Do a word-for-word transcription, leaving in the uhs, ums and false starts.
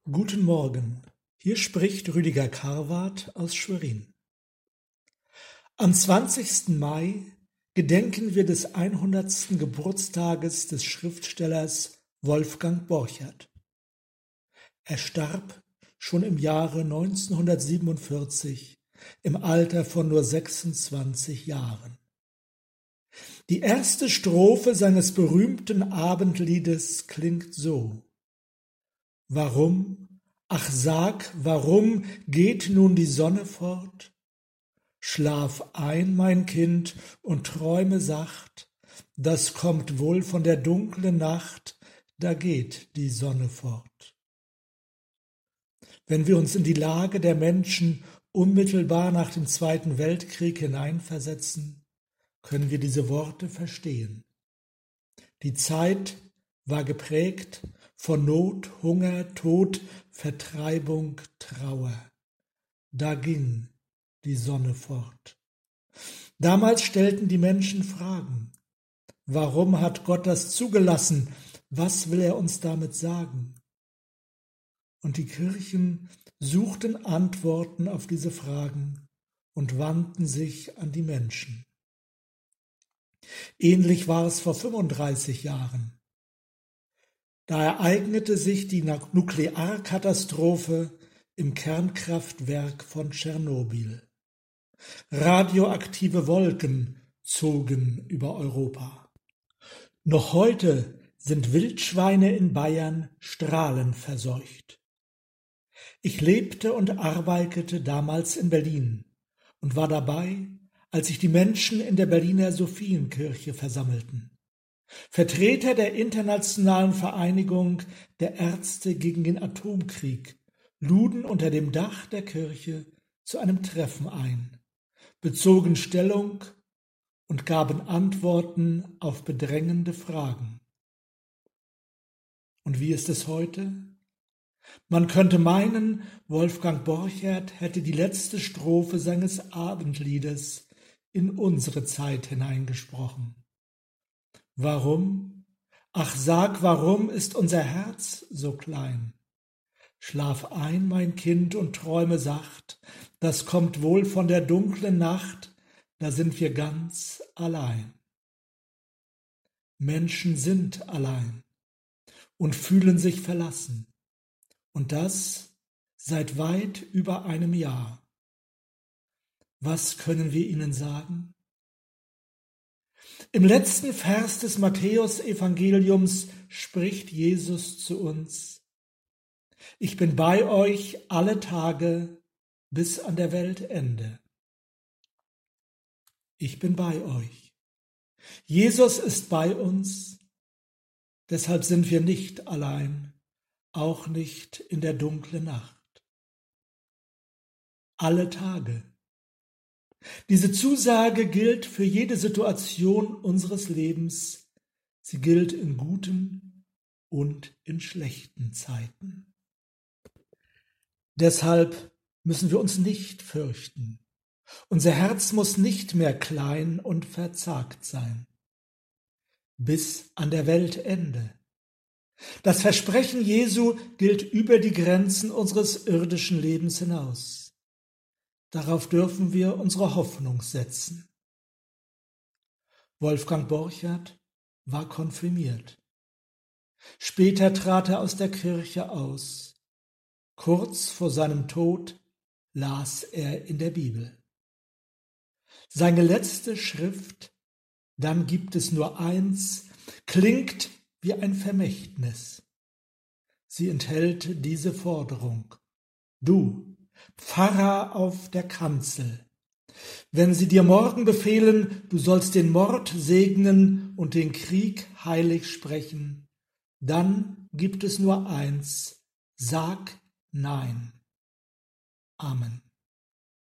Guten Morgen, hier spricht Rüdiger Karwart aus Schwerin. Am zwanzigsten Mai gedenken wir des hundertsten Geburtstages des Schriftstellers Wolfgang Borchert. Er starb schon im Jahre neunzehnhundertsiebenundvierzig im Alter von nur sechsundzwanzig Jahren. Die erste Strophe seines berühmten Abendliedes klingt so: Warum, ach sag, warum geht nun die Sonne fort? Schlaf ein, mein Kind, und träume sacht, das kommt wohl von der dunklen Nacht, da geht die Sonne fort. Wenn wir uns in die Lage der Menschen unmittelbar nach dem Zweiten Weltkrieg hineinversetzen, können wir diese Worte verstehen. Die Zeit war geprägt von Not, Hunger, Tod, Vertreibung, Trauer. Da ging die Sonne fort. Damals stellten die Menschen Fragen. Warum hat Gott das zugelassen? Was will er uns damit sagen? Und die Kirchen suchten Antworten auf diese Fragen und wandten sich an die Menschen. Ähnlich war es vor fünfunddreißig Jahren. Da ereignete sich die Nuklearkatastrophe im Kernkraftwerk von Tschernobyl. Radioaktive Wolken zogen über Europa. Noch heute sind Wildschweine in Bayern strahlenverseucht. Ich lebte und arbeitete damals in Berlin und war dabei, als sich die Menschen in der Berliner Sophienkirche versammelten. Vertreter der Internationalen Vereinigung der Ärzte gegen den Atomkrieg luden unter dem Dach der Kirche zu einem Treffen ein, bezogen Stellung und gaben Antworten auf bedrängende Fragen. Und wie ist es heute? Man könnte meinen, Wolfgang Borchert hätte die letzte Strophe seines Abendliedes in unsere Zeit hineingesprochen. Warum? Ach sag, warum ist unser Herz so klein? Schlaf ein, mein Kind, und träume sacht, das kommt wohl von der dunklen Nacht, da sind wir ganz allein. Menschen sind allein und fühlen sich verlassen, und das seit weit über einem Jahr. Was können wir ihnen sagen? Im letzten Vers des Matthäus-Evangeliums spricht Jesus zu uns: Ich bin bei euch alle Tage bis an der Weltende. Ich bin bei euch. Jesus ist bei uns, deshalb sind wir nicht allein, auch nicht in der dunklen Nacht. Alle Tage. Diese Zusage gilt für jede Situation unseres Lebens. Sie gilt in guten und in schlechten Zeiten. Deshalb müssen wir uns nicht fürchten. Unser Herz muss nicht mehr klein und verzagt sein. Bis an der Weltende. Das Versprechen Jesu gilt über die Grenzen unseres irdischen Lebens hinaus. Darauf dürfen wir unsere Hoffnung setzen. Wolfgang Borchert war konfirmiert. Später trat er aus der Kirche aus. Kurz vor seinem Tod las er in der Bibel. Seine letzte Schrift, dann gibt es nur eins, klingt wie ein Vermächtnis. Sie enthält diese Forderung: Du, Pfarrer auf der Kanzel, wenn sie dir morgen befehlen, du sollst den Mord segnen und den Krieg heilig sprechen, dann gibt es nur eins: Sag Nein. Amen.